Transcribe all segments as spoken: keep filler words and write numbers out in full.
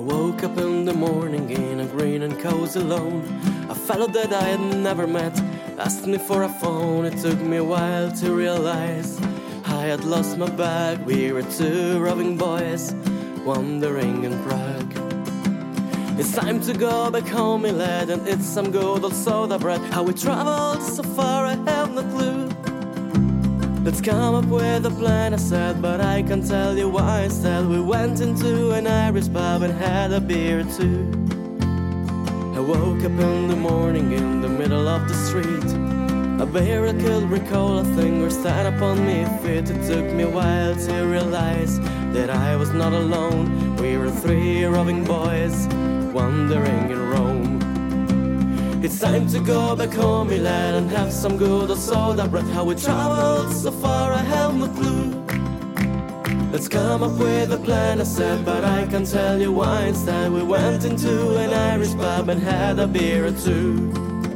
woke up in the morning in a green and cozy lawn. A fellow that I had never met asked me for a phone. It took me a while to realize I had lost my bag. We were two roving boys wandering in Prague. It's time to go back home, me lad, and eat some good old soda bread. How we traveled so far, I have no clue. Let's come up with a plan, I said, but I can't tell you why. Instead we went into an Irish pub and had a beer or two. I woke up in the morning in the middle of the street. A bear I could recall, a finger stand upon me feet. It took me a while to realize that I was not alone. We were three roving boys wandering in Rome. It's time to go back home, me lad, and have some good old soda bread. How we traveled so far, I have no clue. Let's come up with a plan, I said, but I can't tell you why. Instead we went into an Irish pub and had a beer or two.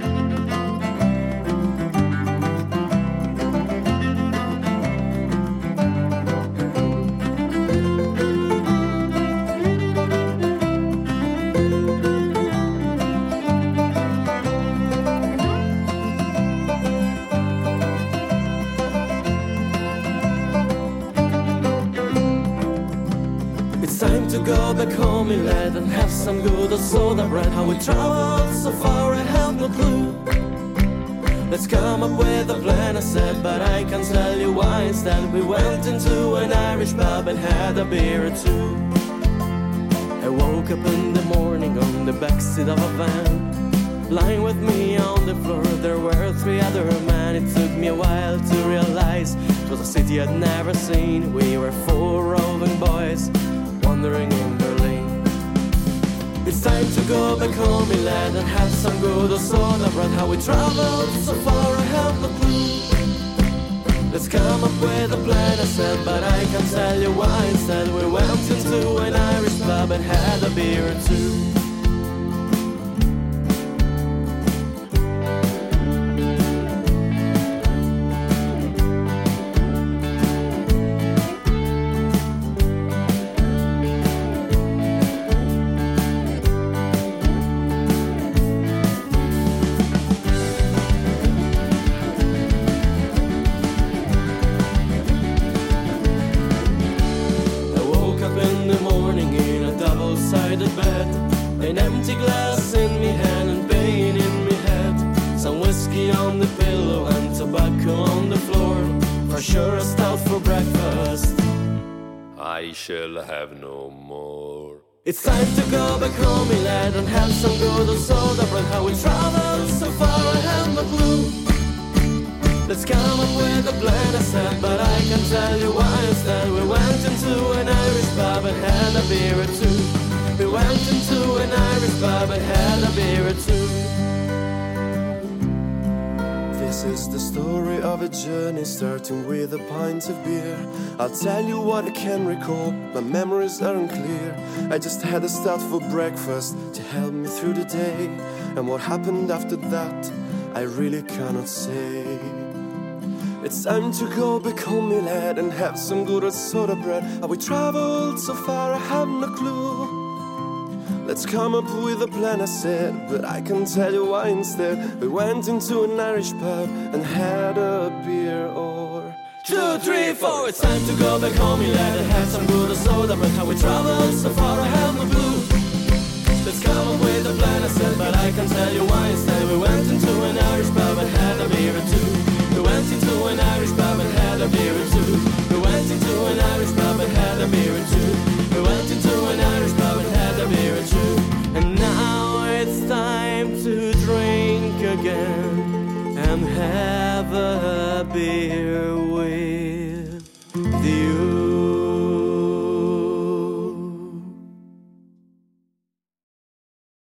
Time to go back home, me lad, and have some good old soda bread. How we traveled so far, I have no clue. Let's come up with a plan, I said, but I can't tell you why. Instead we went into an Irish pub and had a beer or two. I woke up in the morning on the backseat of a van. Lying with me on the floor, there were three other men. It took me a while to realize it was a city I'd never seen. We were four roving boys wandering in Berlin. It's time to go back home, me lad, and have some good old soda bread. How we traveled so far, I have no clue. Let's come up with a plan, I said, but I can't tell you why. Instead we went into an Irish pub and had a beer or two. Double-sided bed, an empty glass in me hand and pain in me head. Some whiskey on the pillow and tobacco on the floor. For sure a stout for breakfast I shall have no more. It's time to go back home, me lad, and have some good old soda bread. How we traveled so far, I have no clue. Let's come up with a plan, I said, but I can't tell you why. Instead we went into an Irish pub and had a beer or two. We went into an Irish pub and had a beer or two. This is the story of a journey starting with a pint of beer. I'll tell you what I can recall, my memories aren't clear. I just had a stout for breakfast to help me through the day. And what happened after that, I really cannot say. It's time to go back home, me lad, and have some good old soda bread. How we traveled so far, I have no clue. Let's come up with a plan, I said, but I can't tell you why. Instead we went into an Irish pub and had a beer or two, three, four. It's time to go back home, me lad, and have some good old soda bread. How we traveled so far, I have no clue. Let's come up with a plan, I said, but I can't tell you why. Instead we went into an Irish pub and had a beer or two. We went into an Irish pub and had a beer or two. We went into an Irish pub and had a beer or two. We went into an Irish pub and had a beer or two. And now it's time to drink again and have a beer.